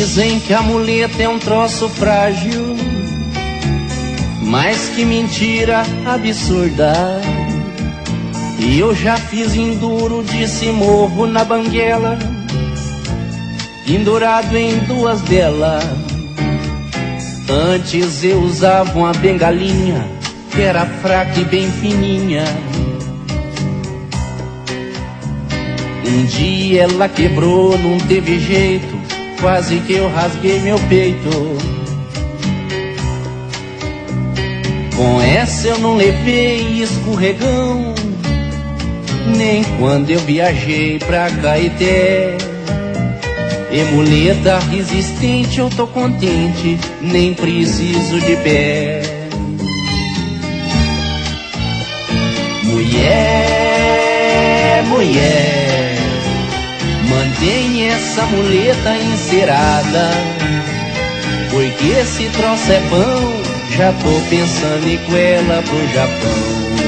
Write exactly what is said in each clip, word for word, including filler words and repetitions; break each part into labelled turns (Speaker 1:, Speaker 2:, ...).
Speaker 1: Dizem que a muleta é um troço frágil, mas que mentira absurda. E eu já fiz enduro, disse morro na banguela, pendurado em duas delas. Antes eu usava uma bengalinha, que era fraca e bem fininha. Um dia ela quebrou, não teve jeito, quase que eu rasguei meu peito. Com essa eu não levei escorregão, nem quando eu viajei pra Caeté. E muleta resistente, eu tô contente, nem preciso de pé. Mulher, mulher, mantém essa muleta encerada, porque esse troço é bom, já tô pensando em ir com ela pro Japão.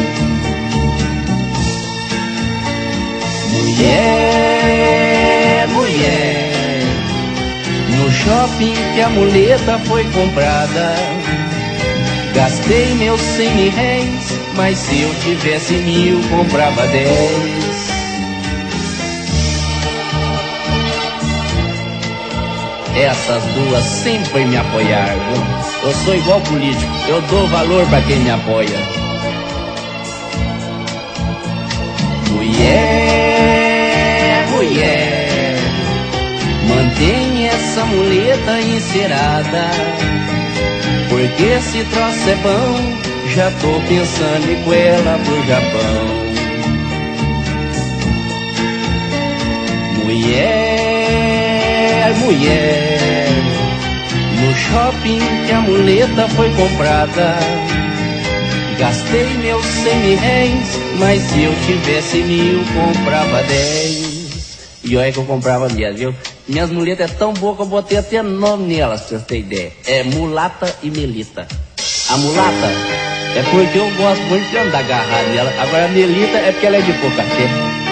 Speaker 1: Mulher, mulher, no shopping que a muleta foi comprada, gastei meus cem mil réis, mas se eu tivesse mil, comprava dez. Essas duas sempre me apoiaram. Eu sou igual político, eu dou valor pra quem me apoia. Mulher, mulher, mantém essa muleta encerada, porque esse troço é bom, já tô pensando em ir com ela pro Japão. Mulher, mulher, no shopping que a muleta foi comprada, gastei meus cem mil réis, mas se eu tivesse mil, comprava dez. E olha que eu comprava mesmo, viu? Minhas muletas é tão boas que eu botei até nome nelas, pra você ter ideia. É Mulata e Melita. A mulata é porque eu gosto muito de andar agarrado nela. Agora a Melita é porque ela é de pouca tempo.